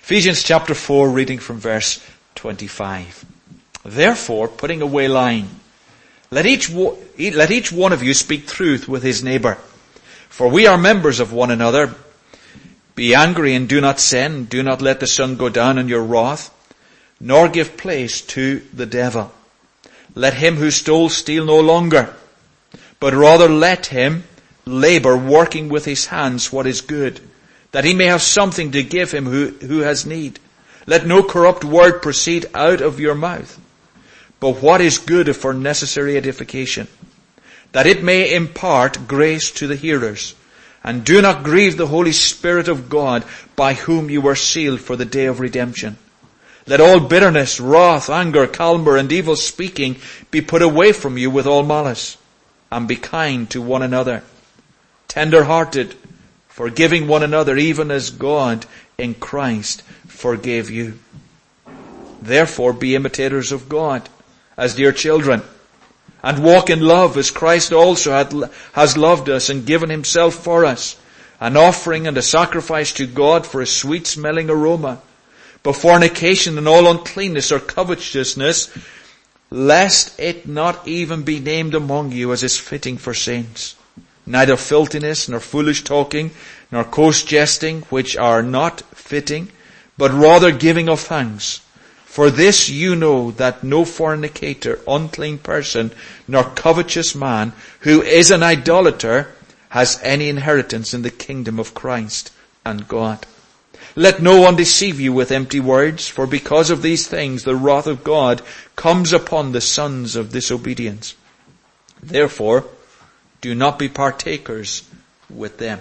Ephesians chapter 4, reading from verse 25. Therefore, putting away lying, let each one of you speak truth with his neighbor. For we are members of one another. Be angry and do not sin. Do not let the sun go down in your wrath, nor give place to the devil. Let him who stole steal no longer, but rather let him labor, working with his hands what is good, that he may have something to give him who has need. Let no corrupt word proceed out of your mouth, but what is good for necessary edification, that it may impart grace to the hearers. And do not grieve the Holy Spirit of God, by whom you were sealed for the day of redemption. Let all bitterness, wrath, anger, clamor, and evil speaking be put away from you with all malice. And be kind to one another, tender-hearted, forgiving one another, even as God in Christ forgave you. Therefore be imitators of God as dear children, and walk in love as Christ also has loved us and given himself for us, an offering and a sacrifice to God for a sweet-smelling aroma. But fornication and all uncleanness or covetousness, lest it not even be named among you as is fitting for saints. Neither filthiness, nor foolish talking, nor coarse jesting, which are not fitting, but rather giving of thanks. For this you know, that no fornicator, unclean person, nor covetous man, who is an idolater, has any inheritance in the kingdom of Christ and God. Let no one deceive you with empty words, for because of these things the wrath of God comes upon the sons of disobedience. Therefore, do not be partakers with them.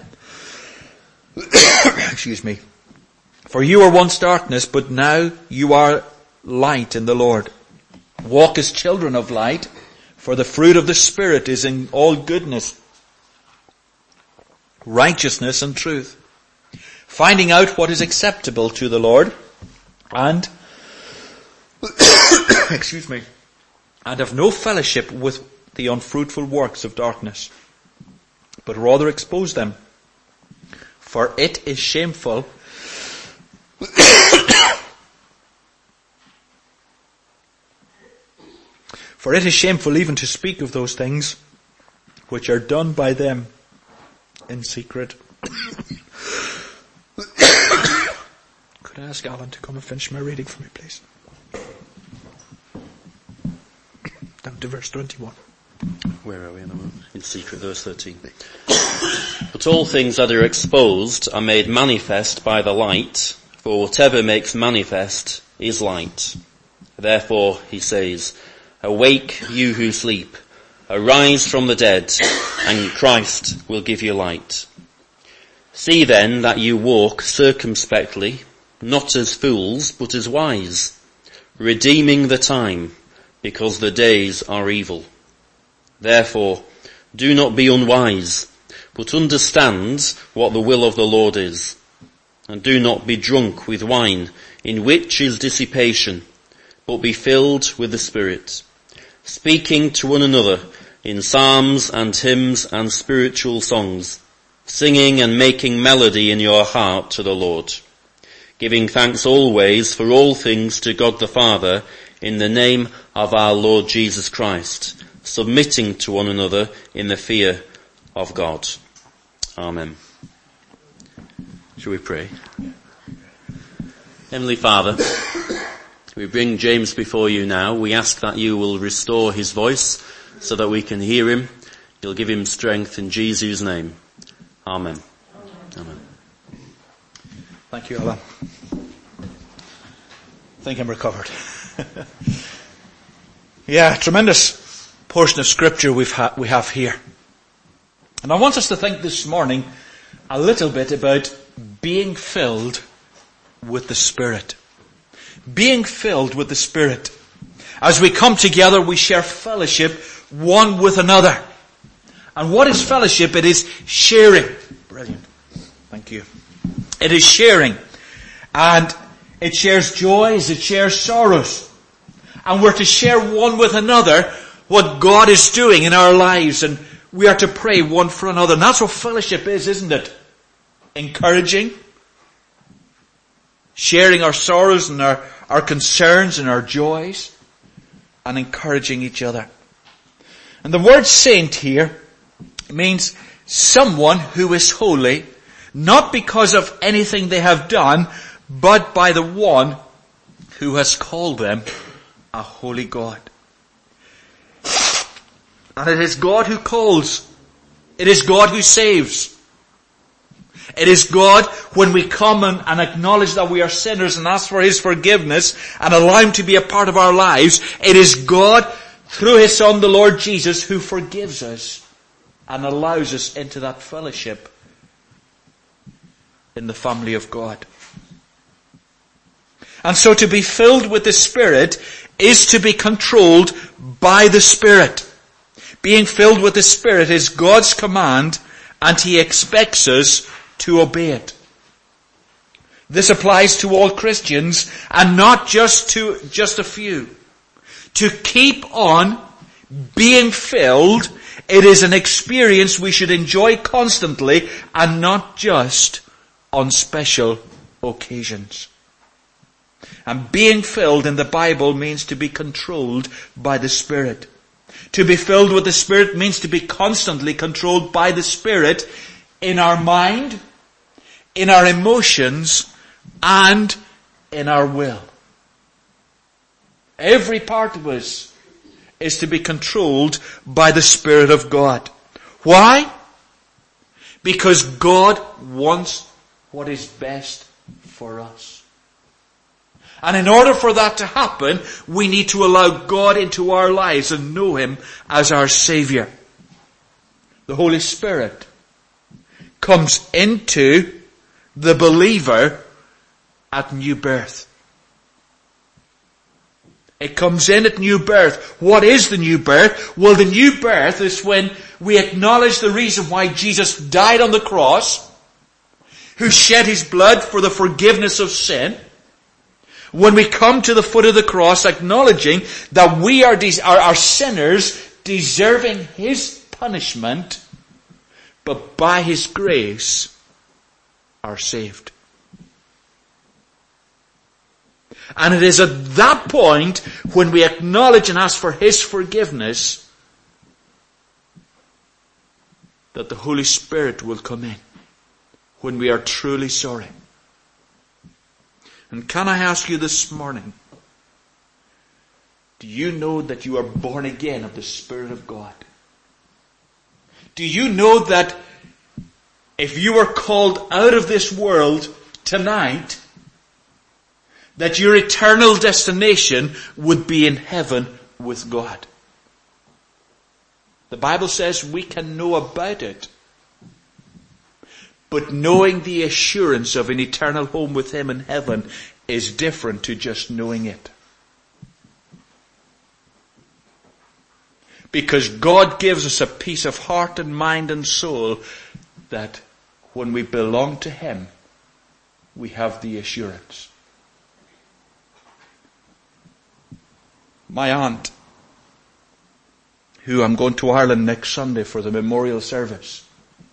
Excuse me. For you were once darkness, but now you are light in the Lord. Walk as children of light, for the fruit of the Spirit is in all goodness, righteousness, and truth, finding out what is acceptable to the Lord, and excuse me, and have no fellowship with the unfruitful works of darkness, but rather expose them. For it is shameful For it is shameful even to speak of those things which are done by them in secret. Could I ask Alan to come and finish my reading for me, please? Down to verse 21. Where are we in a moment? In secret, verse 13. But all things that are exposed are made manifest by the light, for whatever makes manifest is light. Therefore, he says, awake, you who sleep, arise from the dead, and Christ will give you light. See then that you walk circumspectly, not as fools, but as wise, redeeming the time, because the days are evil. Therefore, do not be unwise, but understand what the will of the Lord is. And do not be drunk with wine, in which is dissipation, but be filled with the Spirit, speaking to one another in psalms and hymns and spiritual songs, singing and making melody in your heart to the Lord, giving thanks always for all things to God the Father in the name of our Lord Jesus Christ, submitting to one another in the fear of God. Amen. Shall we pray? Heavenly Father, we bring James before you now. We ask that you will restore his voice so that we can hear him. You'll give him strength in Jesus' name. Amen. Amen. Thank you, Alan. I think I'm recovered. Yeah, tremendous portion of scripture we have here. And I want us to think this morning a little bit about being filled with the Spirit. Being filled with the Spirit. As we come together, we share fellowship one with another. And what is fellowship? It is sharing. Brilliant. Thank you. It is sharing. And it shares joys, it shares sorrows. And we're to share one with another what God is doing in our lives. And we are to pray one for another. And that's what fellowship is, isn't it? Encouraging. sharing our sorrows and our concerns and our joys, and encouraging each other. And the word saint here means someone who is holy, not because of anything they have done, but by the one who has called them a holy God. And it is God who calls. It is God who saves. It is God, when we come and acknowledge that we are sinners and ask for His forgiveness and allow Him to be a part of our lives, it is God, through His Son, the Lord Jesus, who forgives us and allows us into that fellowship in the family of God. And so to be filled with the Spirit is to be controlled by the Spirit. Being filled with the Spirit is God's command, and He expects us to obey it. This applies to all Christians and not just a few. To keep on being filled, it is an experience we should enjoy constantly and not just on special occasions. And being filled in the Bible means to be controlled by the Spirit. To be filled with the Spirit means to be constantly controlled by the Spirit in our mind, in our emotions, and in our will. Every part of us is to be controlled by the Spirit of God. Why? Because God wants what is best for us. And in order for that to happen, we need to allow God into our lives and know Him as our Savior. The Holy Spirit comes into the believer at new birth. It comes in at new birth. What is the new birth? Well, the new birth is when we acknowledge the reason why Jesus died on the cross, who shed His blood for the forgiveness of sin. When we come to the foot of the cross, acknowledging that we are sinners, deserving His punishment, but by His grace are saved. And it is at that point, when we acknowledge and ask for His forgiveness, that the Holy Spirit will come in, when we are truly sorry. And can I ask you this morning, do you know that you are born again of the Spirit of God? Do you know that if you were called out of this world tonight, that your eternal destination would be in heaven with God? The Bible says we can know about it, but knowing the assurance of an eternal home with Him in heaven is different to just knowing it. Because God gives us a peace of heart and mind and soul that when we belong to Him, we have the assurance. My aunt, who I'm going to Ireland next Sunday for the memorial service,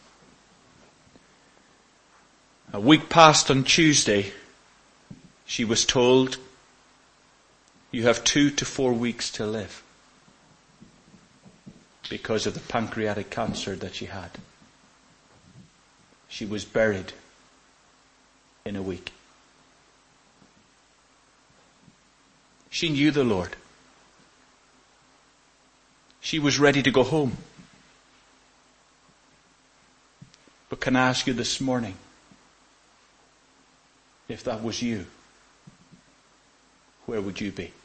a week passed on Tuesday, she was told, you have 2 to 4 weeks to live because of the pancreatic cancer that she had. She was buried in a week. She knew the Lord. She was ready to go home. But can I ask you this morning, if that was you, where would you be?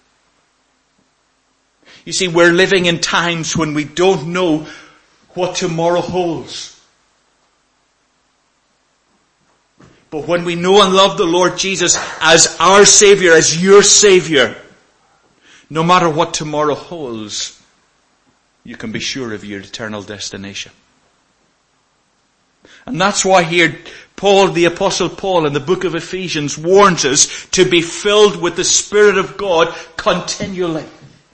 You see, we're living in times when we don't know what tomorrow holds. But when we know and love the Lord Jesus as our Savior, as your Savior, no matter what tomorrow holds, you can be sure of your eternal destination. And that's why here Paul, the Apostle Paul in the book of Ephesians, warns us to be filled with the Spirit of God continually.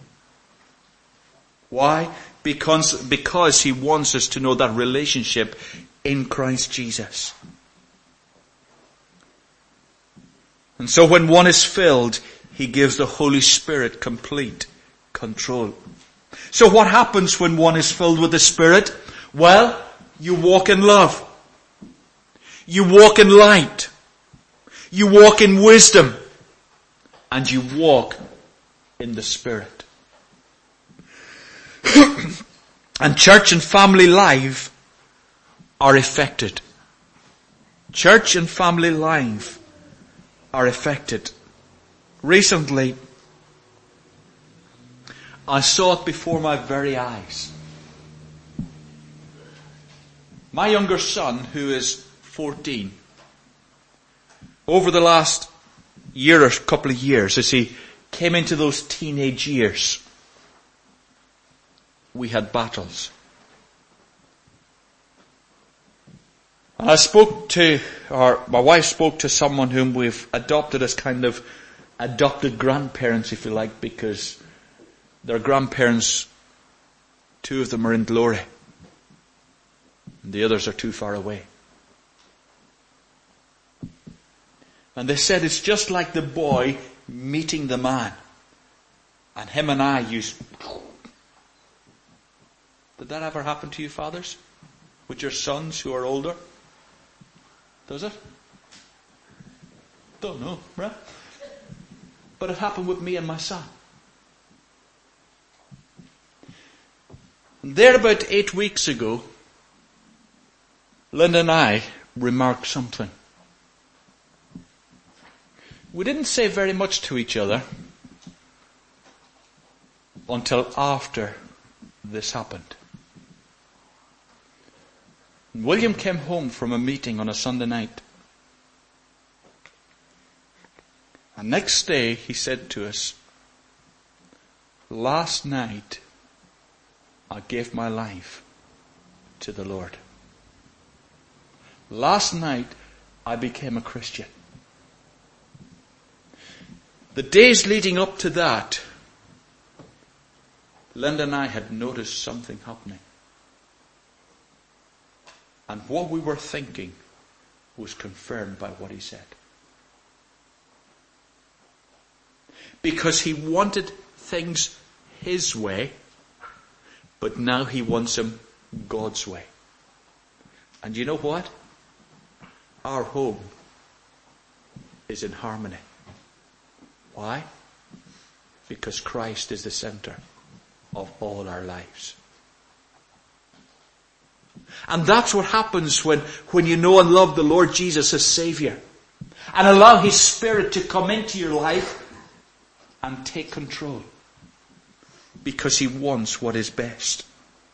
Why? Because he wants us to know that relationship in Christ Jesus. And so when one is filled, he gives the Holy Spirit complete control. So what happens when one is filled with the Spirit? Well, you walk in love. You walk in light. You walk in wisdom. And you walk in the Spirit. And church and family life are affected. Church and family life are affected. Recently, I saw it before my very eyes. My younger son, who is 14, over the last year or couple of years, as he came into those teenage years, we had battles. And my wife spoke to someone whom we've adopted as kind of adopted grandparents, if you like, because their grandparents, 2 of them are in glory. And the others are too far away. And they said it's just like the boy meeting the man. And him and I used... Did that ever happen to you, fathers? With your sons who are older? Does it? Don't know, right? But it happened with me and my son. And there about 8 weeks ago, Linda and I remarked something. We didn't say very much to each other until after this happened. William came home from a meeting on a Sunday night. And next day he said to us, "Last night I gave my life to the Lord. Last night I became a Christian." The days leading up to that, Linda and I had noticed something happening. And what we were thinking was confirmed by what he said. Because he wanted things his way, but now he wants them God's way. And you know what? Our home is in harmony. Why? Because Christ is the center of all our lives. And that's what happens when you know and love the Lord Jesus as Savior. And allow His Spirit to come into your life and take control. Because He wants what is best.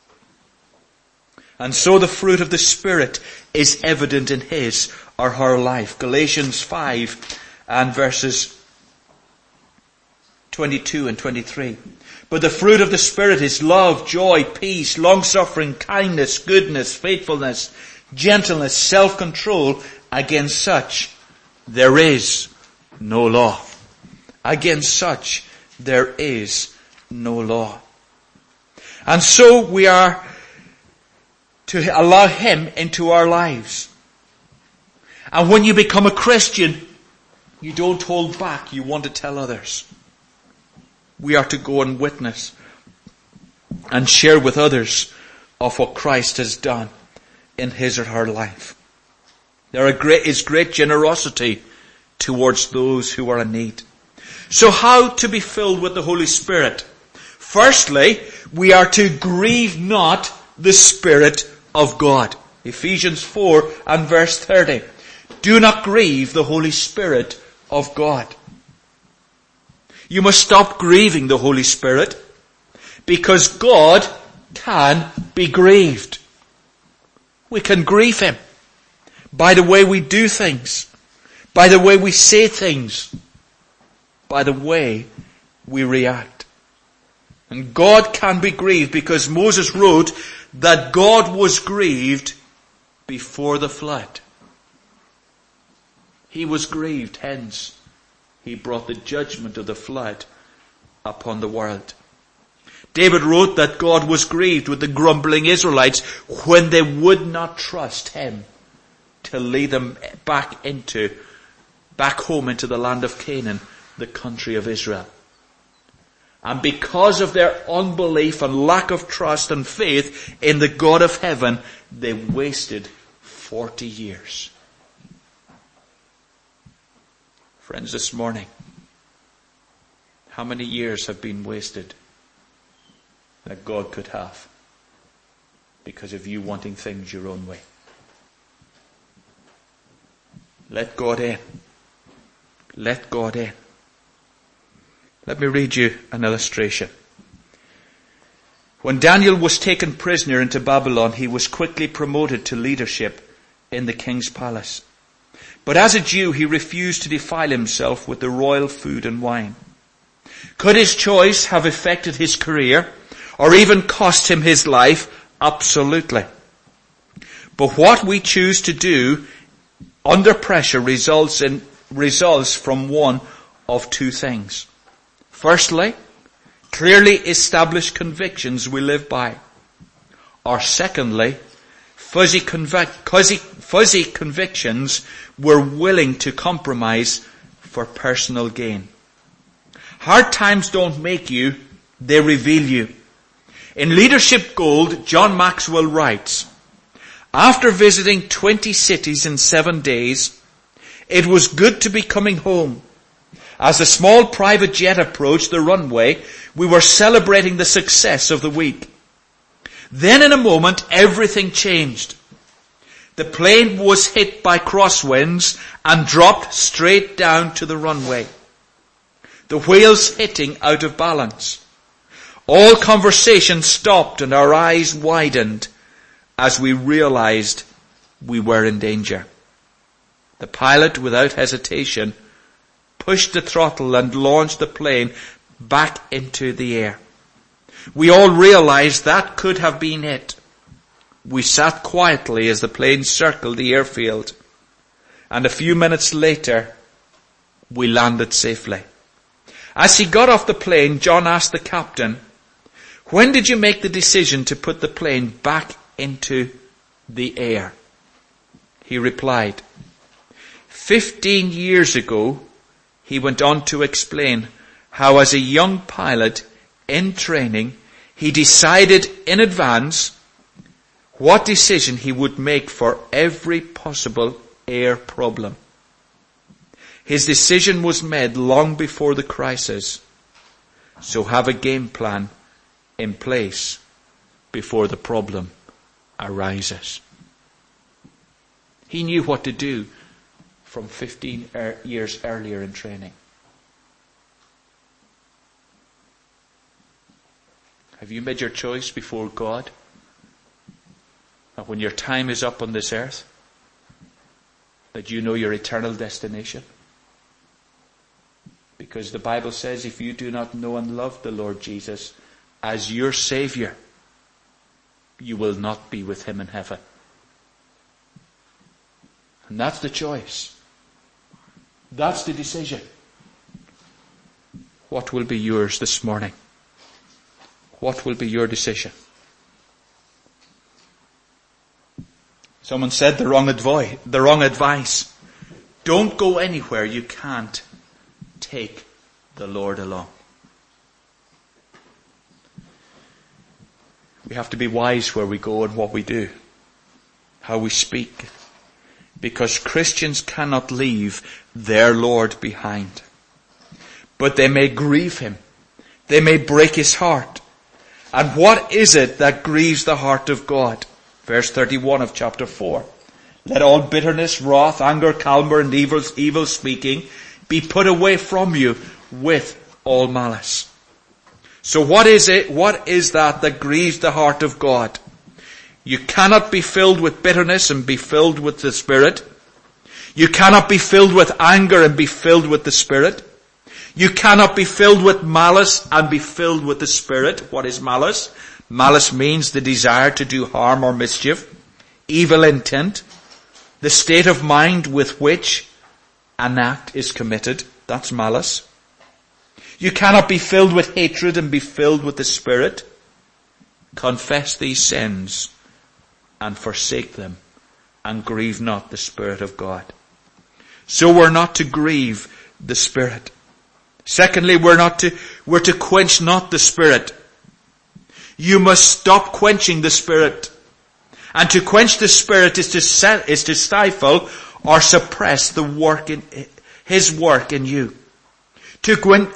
And so the fruit of the Spirit is evident in his or her life. Galatians 5 and verses 22 and 23. But the fruit of the Spirit is love, joy, peace, long-suffering, kindness, goodness, faithfulness, gentleness, self-control. Against such there is no law. Against such there is no law. And so we are to allow Him into our lives. And when you become a Christian, you don't hold back. You want to tell others. We are to go and witness and share with others of what Christ has done in his or her life. There is great generosity towards those who are in need. So how to be filled with the Holy Spirit? Firstly, we are to grieve not the Spirit of God. Ephesians 4 and verse 30. Do not grieve the Holy Spirit of God. You must stop grieving the Holy Spirit because God can be grieved. We can grieve Him by the way we do things, by the way we say things, by the way we react. And God can be grieved because Moses wrote that God was grieved before the flood. He was grieved, hence He brought the judgment of the flood upon the world. David wrote that God was grieved with the grumbling Israelites when they would not trust Him to lead them back into back home into the land of Canaan, the country of Israel. And because of their unbelief and lack of trust and faith in the God of heaven, they wasted 40 years. Friends, this morning, how many years have been wasted that God could have because of you wanting things your own way? Let God in. Let God in. Let me read you an illustration. When Daniel was taken prisoner into Babylon, he was quickly promoted to leadership in the king's palace. But as a Jew, he refused to defile himself with the royal food and wine. Could his choice have affected his career or even cost him his life? Absolutely. But what we choose to do under pressure results from one of two things. Firstly, clearly established convictions we live by. Or secondly, fuzzy convictions we're willing to compromise for personal gain. Hard times don't make you, they reveal you. In Leadership Gold, John Maxwell writes, after visiting 20 cities in 7 days, it was good to be coming home. As the small private jet approached the runway, we were celebrating the success of the week. Then in a moment, everything changed. The plane was hit by crosswinds and dropped straight down to the runway. The wheels hitting out of balance. All conversation stopped and our eyes widened as we realized we were in danger. The pilot, without hesitation, pushed the throttle and launched the plane back into the air. We all realized that could have been it. We sat quietly as the plane circled the airfield, and a few minutes later, we landed safely. As he got off the plane, John asked the captain, when did you make the decision to put the plane back into the air? He replied, 15 years ago, he went on to explain how as a young pilot in training, he decided in advance what decision he would make for every possible air problem. His decision was made long before the crisis, so have a game plan in place before the problem arises. He knew what to do from 15 years earlier in training. Have you made your choice before God? That when your time is up on this earth, that you know your eternal destination? Because the Bible says if you do not know and love the Lord Jesus as your Savior, you will not be with Him in heaven. And that's the choice. That's the decision. What will be yours this morning? What will be your decision? Someone said the wrong advice. Don't go anywhere you can't take the Lord along. We have to be wise where we go and what we do, how we speak, because Christians cannot leave their Lord behind. But they may grieve Him. They may break His heart. And what is it that grieves the heart of God? Verse 31 of chapter 4. Let all bitterness, wrath, anger, clamor, and evil speaking be put away from you with all malice. So what is it? What is that grieves the heart of God? You cannot be filled with bitterness and be filled with the Spirit. You cannot be filled with anger and be filled with the Spirit. You cannot be filled with malice and be filled with the Spirit. What is malice? Malice means the desire to do harm or mischief, evil intent, the state of mind with which an act is committed. That's malice. You cannot be filled with hatred and be filled with the Spirit. Confess these sins and forsake them and grieve not the Spirit of God. So we're not to grieve the Spirit. Secondly, we're to quench not the Spirit. You must stop quenching the Spirit. And to quench the Spirit is to stifle or suppress His work in you. To quench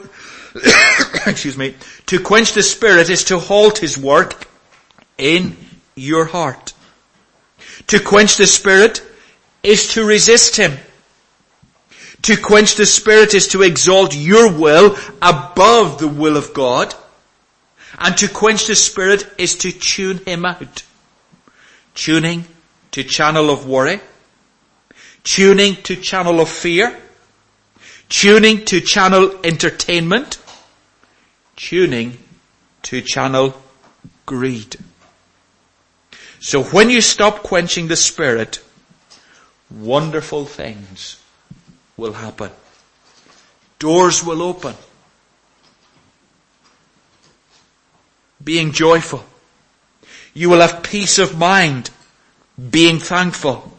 the Spirit is to halt His work in your heart. To quench the Spirit is to resist Him. To quench the Spirit is to exalt your will above the will of God. And to quench the Spirit is to tune Him out. Tuning to channel of worry. Tuning to channel of fear. Tuning to channel entertainment. Tuning to channel greed. So when you stop quenching the Spirit, wonderful things will happen. Doors will open. Being joyful. You will have peace of mind, being thankful.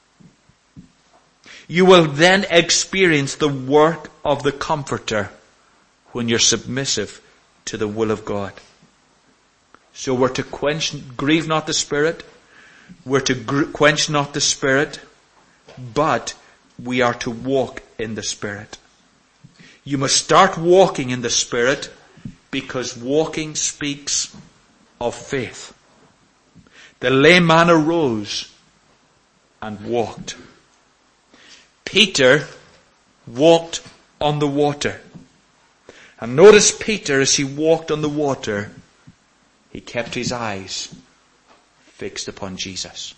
You will then experience the work of the Comforter when you're submissive to the will of God. So we're to grieve not the Spirit. We're to quench not the Spirit, but we are to walk in the Spirit. You must start walking in the Spirit because walking speaks of faith. The lame man arose and walked. Peter walked on the water. And notice Peter, as he walked on the water, he kept his eyes fixed upon Jesus.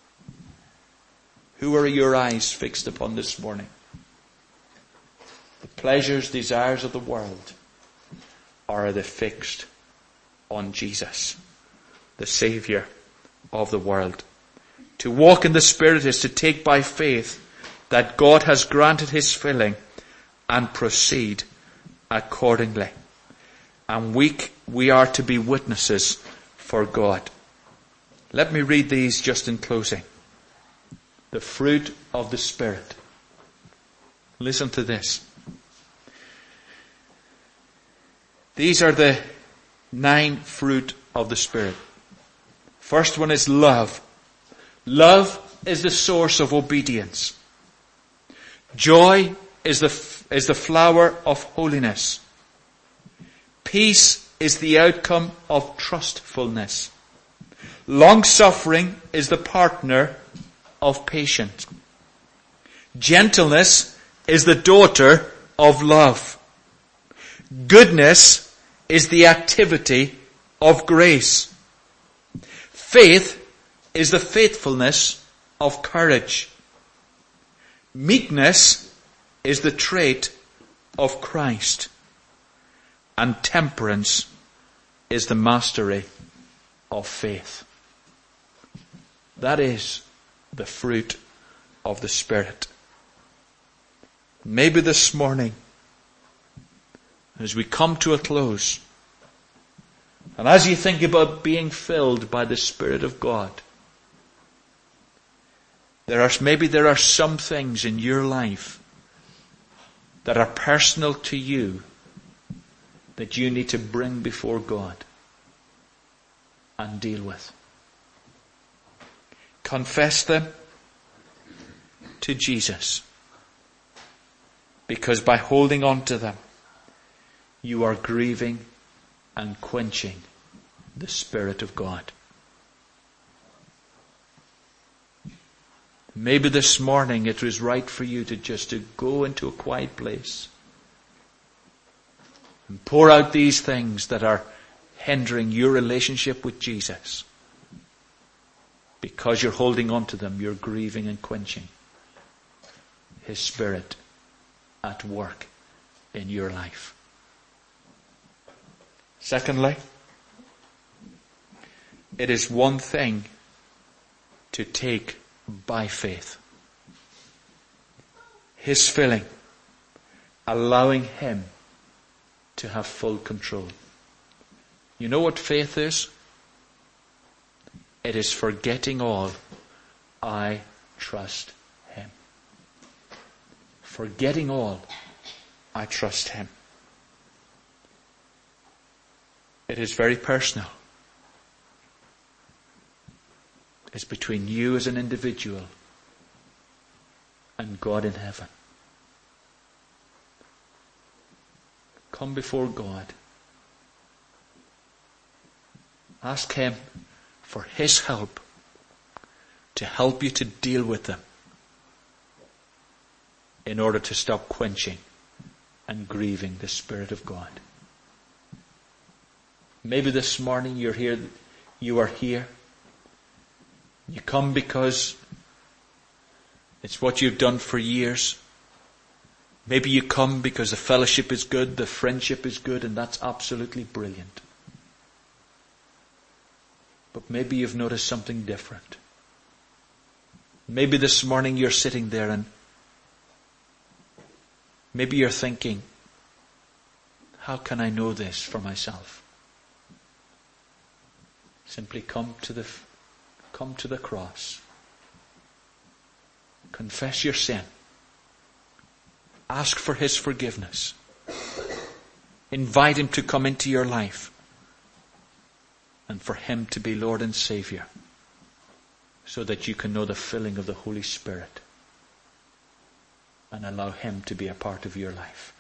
Who are your eyes fixed upon this morning? The pleasures, desires of the world? Or are they fixed on Jesus, the Savior of the world? To walk in the Spirit is to take by faith that God has granted His filling and proceed accordingly. And we are to be witnesses for God. Let me read these just in closing. The fruit of the Spirit. Listen to this. These are the 9 fruit of the Spirit. First one is love. Love is the source of obedience. Joy is the flower of holiness. Peace is the outcome of trustfulness. Long-suffering is the partner of patience. Gentleness is the daughter of love. Goodness is the activity of grace. Faith is the faithfulness of courage. Meekness is the trait of Christ. And temperance is the mastery of faith. That is the fruit of the Spirit. Maybe this morning, as we come to a close, and as you think about being filled by the Spirit of God, there are some things in your life that are personal to you that you need to bring before God and deal with. Confess them to Jesus, because by holding on to them, you are grieving and quenching the Spirit of God. Maybe this morning it was right for you to go into a quiet place and pour out these things that are hindering your relationship with Jesus. Because you're holding on to them, you're grieving and quenching His Spirit at work in your life. Secondly, it is one thing to take by faith. His filling, allowing Him to have full control. You know what faith is? It is forgetting all. I trust Him. Forgetting all, I trust him. It is very personal. It's between you as an individual and God in heaven. Come before God. Ask him for his help to help you to deal with them in order to stop quenching and grieving the Spirit of God. Maybe this morning you are here. You come because it's what you've done for years. Maybe you come because the fellowship is good, the friendship is good, and that's absolutely brilliant. But maybe you've noticed something different. Maybe this morning you're sitting there and maybe you're thinking, how can I know this for myself? Simply come to the cross. Confess your sin. Ask for his forgiveness. Invite him to come into your life. And for him to be Lord and Savior. So that you can know the filling of the Holy Spirit. And allow him to be a part of your life.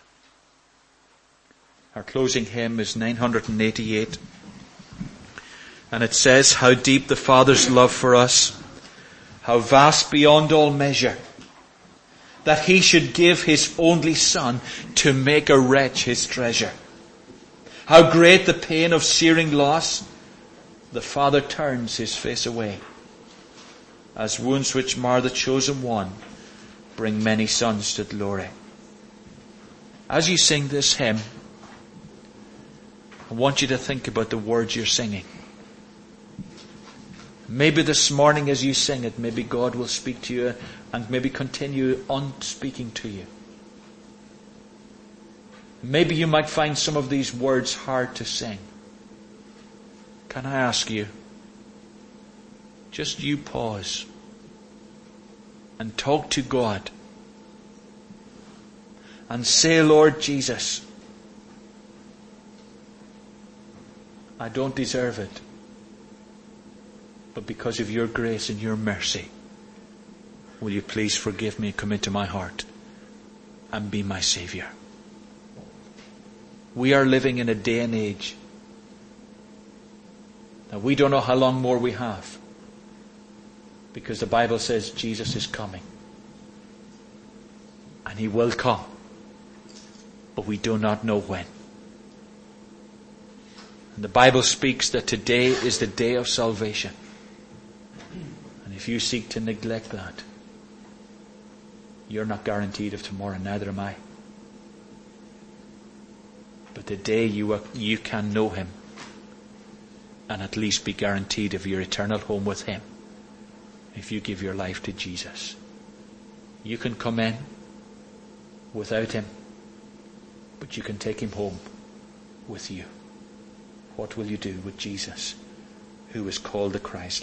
Our closing hymn is 988. And it says, how deep the Father's love for us, how vast beyond all measure, that he should give his only Son to make a wretch his treasure. How great the pain of searing loss, the Father turns his face away, as wounds which mar the chosen one bring many sons to glory. As you sing this hymn, I want you to think about the words you're singing. Maybe this morning as you sing it, maybe God will speak to you and maybe continue on speaking to you. Maybe you might find some of these words hard to sing. Can I ask you, just you pause and talk to God and say, Lord Jesus, I don't deserve it. But because of your grace and your mercy, will you please forgive me and come into my heart and be my Savior? We are living in a day and age that we don't know how long more we have, because the Bible says Jesus is coming. And he will come. But we do not know when. And the Bible speaks that today is the day of salvation. And if you seek to neglect that, you're not guaranteed of tomorrow, neither am I. But the day you can know him and at least be guaranteed of your eternal home with him, if you give your life to Jesus. You can come in without him, but you can take him home with you. What will you do with Jesus, who is called the Christ?